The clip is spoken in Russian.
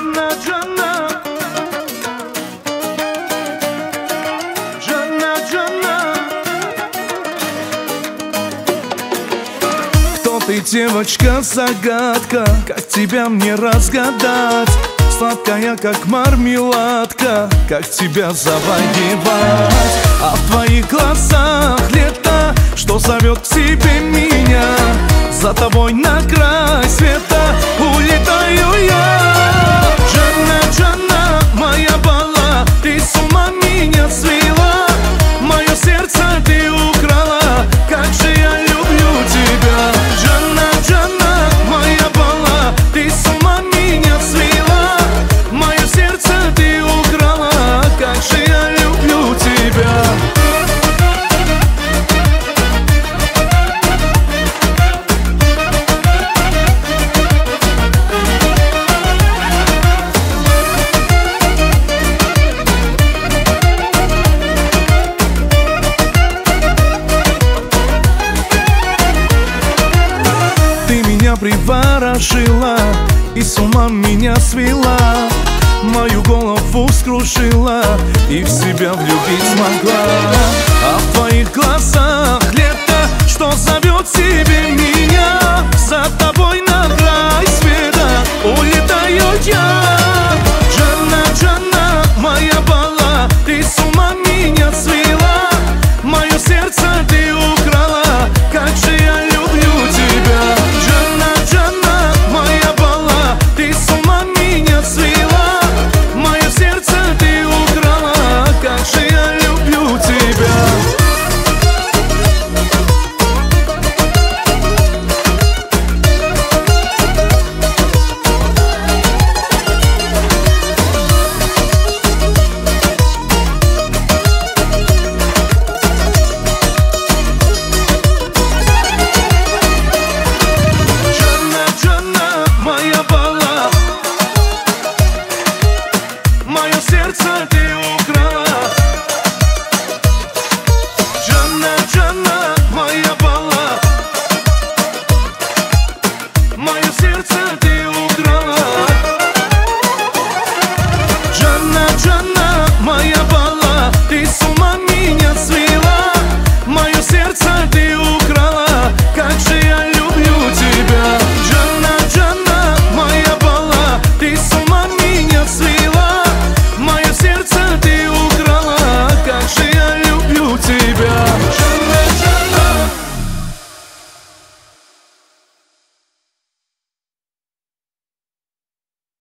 Джанна, Джанна, Джанна, Джанна. Кто ты, девочка-загадка? Как тебя мне разгадать? Сладкая, как мармеладка, как тебя завоевать? А в твоих глазах лето, что зовет к себе меня. За тобой на край света улетаю я. Джанна, Джанна, моя бала, ты с ума меня свела. Мое сердце ты украла, как же я люблю тебя. Джанна, Джанна, моя бала, ты с ума меня свела. Мое сердце ты украла, как же я люблю тебя. Приворожила и с ума меня свела. Мою голову скружила и в себя влюбить смогла. А в твоих глазах лето, что зовет себе меня. За тобой